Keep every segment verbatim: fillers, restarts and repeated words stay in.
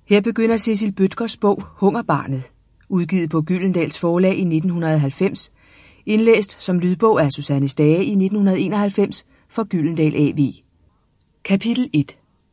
Her begynder Cecil Bødkers bog Hungerbarnet, udgivet på Gyldendals Forlag i nitten halvfems, indlæst som lydbog af Susanne Stage i nitten enoghalvfems for Gyldendal A V. Kapitel et.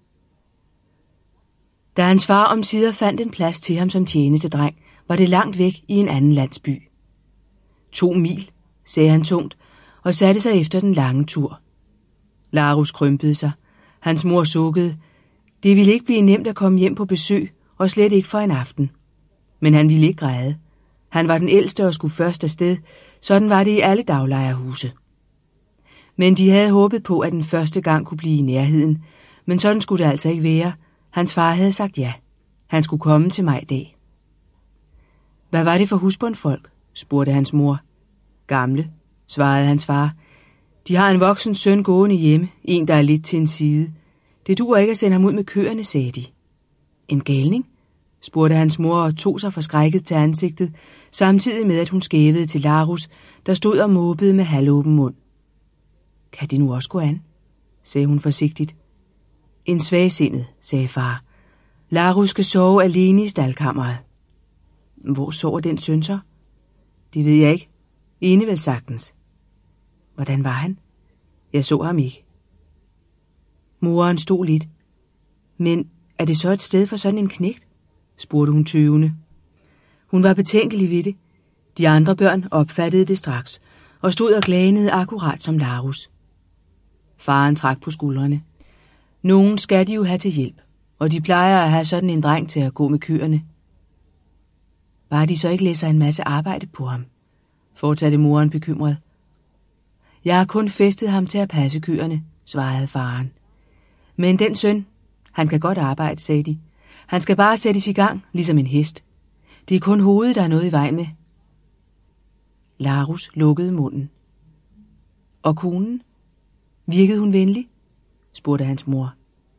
Da hans far omsider fandt en plads til ham som tjenestedreng, var det langt væk i en anden landsby. To mil, sagde han tungt, og satte sig efter den lange tur. Larus krympede sig. Hans mor sukkede. Det ville ikke blive nemt at komme hjem på besøg, og slet ikke for en aften. Men han ville ikke græde. Han var den ældste og skulle først afsted, sådan var det i alle daglejerhuse. Men de havde håbet på, at den første gang kunne blive i nærheden, men sådan skulle det altså ikke være. Hans far havde sagt ja. Han skulle komme til majdag. Hvad var det for husbondfolk? Spurgte hans mor. Gamle, svarede hans far. De har en voksen søn gående hjemme, en der er lidt til en side. Det duer ikke at sende ham ud med køerne, sagde de. En galning? Spurgte hans mor og tog sig forskrækket til ansigtet, samtidig med at hun skævede til Larus, der stod og måbede med halvåben mund. Kan det nu også gå an? Sagde hun forsigtigt. En svagsindet, sagde far. Larus skal sove alene i staldkammeret. Hvor sover den søn så? Det ved jeg ikke. Ene vel sagtens. Hvordan var han? Jeg så ham ikke. Moren stod lidt. Men er det så et sted for sådan en knægt? Spurgte hun tøvende. Hun var betænkelig ved det. De andre børn opfattede det straks, og stod og glanede akkurat som Larus. Faren trak på skuldrene. Nogen skal de jo have til hjælp, og de plejer at have sådan en dreng til at gå med køerne. Bare de så ikke læser en masse arbejde på ham, fortsatte moren bekymret. Jeg har kun festet ham til at passe køerne, svarede faren. Men den søn, han kan godt arbejde, sagde de. Han skal bare sættes i gang, ligesom en hest. Det er kun hovedet, der er noget i vej med. Larus lukkede munden. Og konen? Virkede hun venlig? Spurgte hans mor.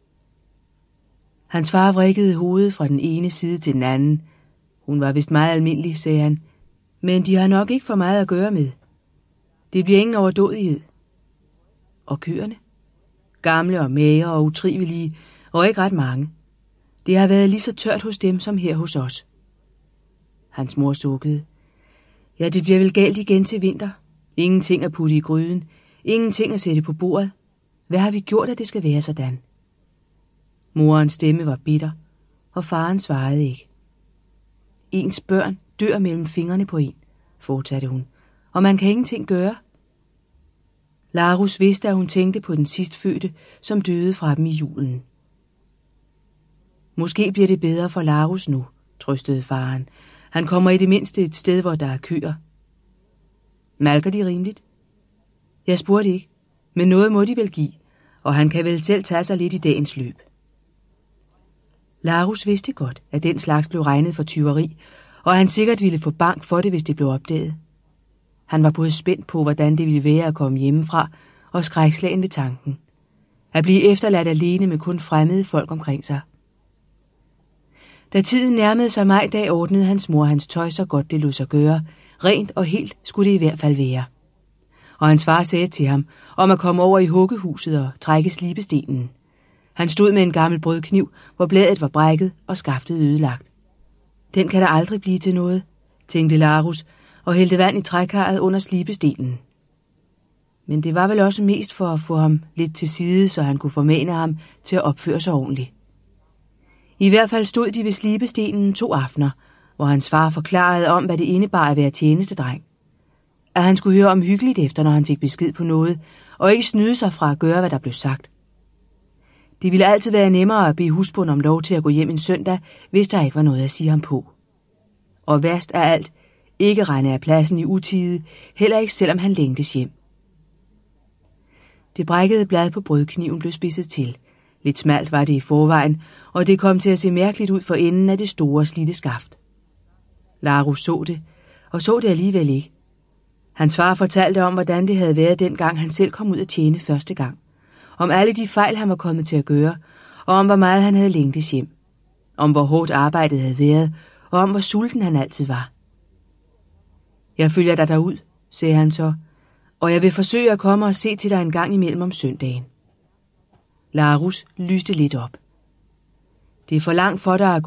Hans far vrikkede hovedet fra den ene side til den anden. Hun var vist meget almindelig, sagde han. Men de har nok ikke for meget at gøre med. Det bliver ingen overdådighed. Og køerne? Gamle og magre og utrivelige, og ikke ret mange. Det har været lige så tørt hos dem som her hos os. Hans mor sukkede. Ja, det bliver vel galt igen til vinter. Ingenting at putte i gryden. Ingenting at sætte på bordet. Hvad har vi gjort, at det skal være sådan? Morens stemme var bitter, og faren svarede ikke. Ens børn dør mellem fingrene på en, fortsatte hun, og man kan ingenting gøre. Larus vidste, at hun tænkte på den sidstfødte, som døde fra dem i julen. Måske bliver det bedre for Larus nu, trøstede faren. Han kommer i det mindste et sted, hvor der er køer. Malker de rimeligt? Jeg spurgte ikke, men noget må de vel give, og han kan vel selv tage sig lidt i dagens løb. Larus vidste godt, at den slags blev regnet for tyveri, og han sikkert ville få bank for det, hvis det blev opdaget. Han var både spændt på, hvordan det ville være at komme hjemmefra, og skrækslagen ved tanken. At blive efterladt alene med kun fremmede folk omkring sig. Da tiden nærmede sig majdag, ordnede hans mor hans tøj så godt det lod sig gøre. Rent og helt skulle det i hvert fald være. Og hans far sagde til ham om at komme over i huggehuset og trække slibestenen. Han stod med en gammel brødkniv, hvor bladet var brækket og skaftet ødelagt. Den kan der aldrig blive til noget, tænkte Larus, og hældte vand i trækarret under slibestenen. Men det var vel også mest for at få ham lidt til side, så han kunne formane ham til at opføre sig ordentligt. I hvert fald stod de ved slibestenen to aftener, hvor hans far forklarede om, hvad det indebar at være tjenestedreng. At han skulle høre omhyggeligt efter, når han fik besked på noget, og ikke snyde sig fra at gøre, hvad der blev sagt. Det ville altid være nemmere at bede husbond om lov til at gå hjem en søndag, hvis der ikke var noget at sige ham på. Og værst af alt, ikke regne af pladsen i utide, heller ikke selvom han længtes hjem. Det brækkede blad på brødkniven blev spidset til. Lidt smalt var det i forvejen, og det kom til at se mærkeligt ud for enden af det store slidte skaft. Larus så det, og så det alligevel ikke. Hans far fortalte om, hvordan det havde været dengang han selv kom ud at tjene første gang. Om alle de fejl, han var kommet til at gøre, og om hvor meget han havde længtes hjem. Om hvor hårdt arbejdet havde været, og om hvor sulten han altid var. Jeg følger dig derud, sagde han så, og jeg vil forsøge at komme og se til dig en gang imellem om søndagen. Larus lyste lidt op. Det er for langt for dig at gå